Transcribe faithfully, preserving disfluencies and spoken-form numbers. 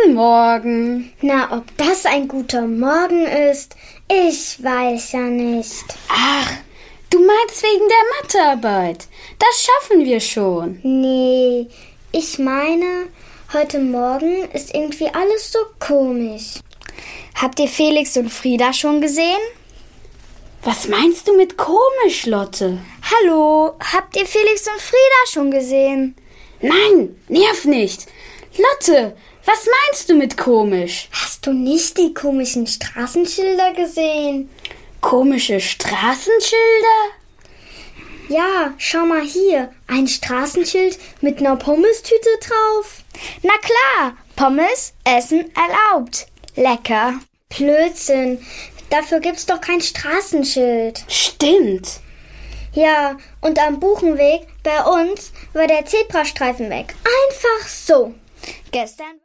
Guten Morgen. Na, ob das ein guter Morgen ist, ich weiß ja nicht. Ach, du meinst wegen der Mathearbeit. Das schaffen wir schon. Nee, ich meine, heute Morgen ist irgendwie alles so komisch. Habt ihr Felix und Frieda schon gesehen? Was meinst du mit komisch, Lotte? Hallo, habt ihr Felix und Frieda schon gesehen? Nein, nerv nicht. Lotte, was meinst du mit komisch? Hast du nicht die komischen Straßenschilder gesehen? Komische Straßenschilder? Ja, schau mal hier, ein Straßenschild mit einer Pommestüte drauf. Na klar, Pommes essen erlaubt. Lecker. Blödsinn, dafür gibt's doch kein Straßenschild. Stimmt. Ja, und am Buchenweg bei uns war der Zebrastreifen weg. Einfach so. Gestern